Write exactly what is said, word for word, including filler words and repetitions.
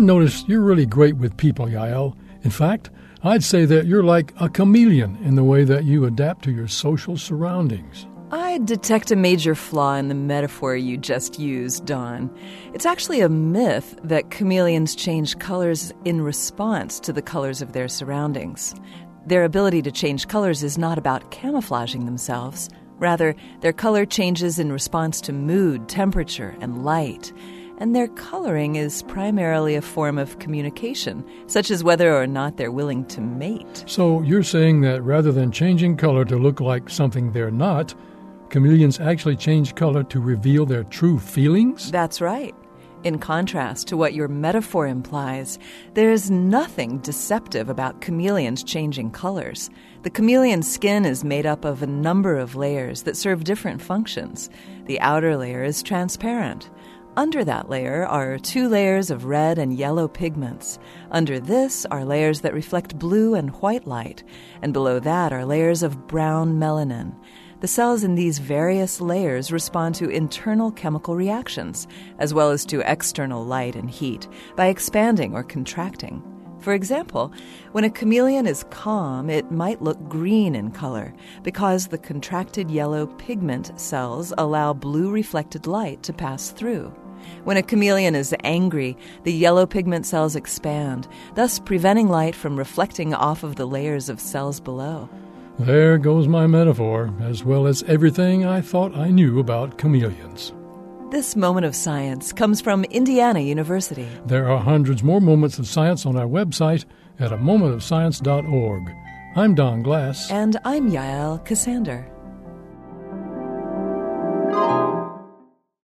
noticed you're really great with people, Yael. In fact, I'd say that you're like a chameleon in the way that you adapt to your social surroundings. I detect a major flaw in the metaphor you just used, Don. It's actually a myth that chameleons change colors in response to the colors of their surroundings. Their ability to change colors is not about camouflaging themselves. Rather, their color changes in response to mood, temperature, and light. And their coloring is primarily a form of communication, such as whether or not they're willing to mate. So you're saying that rather than changing color to look like something they're not, chameleons actually change color to reveal their true feelings? That's right. In contrast to what your metaphor implies, there's nothing deceptive about chameleons changing colors. The chameleon's skin is made up of a number of layers that serve different functions. The outer layer is transparent. Under that layer are two layers of red and yellow pigments. Under this are layers that reflect blue and white light, and below that are layers of brown melanin. The cells in these various layers respond to internal chemical reactions, as well as to external light and heat, by expanding or contracting. For example, when a chameleon is calm, it might look green in color because the contracted yellow pigment cells allow blue reflected light to pass through. When a chameleon is angry, the yellow pigment cells expand, thus preventing light from reflecting off of the layers of cells below. There goes my metaphor, as well as everything I thought I knew about chameleons. This moment of science comes from Indiana University. There are hundreds more moments of science on our website at a moment of science dot org. I'm Don Glass. And I'm Yael Cassander.